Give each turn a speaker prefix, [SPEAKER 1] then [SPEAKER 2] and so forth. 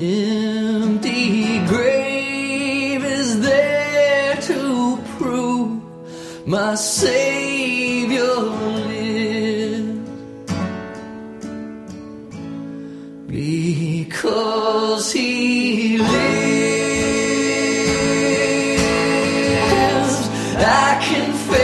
[SPEAKER 1] empty grave is there to prove my Savior lives. Because He lives, I can face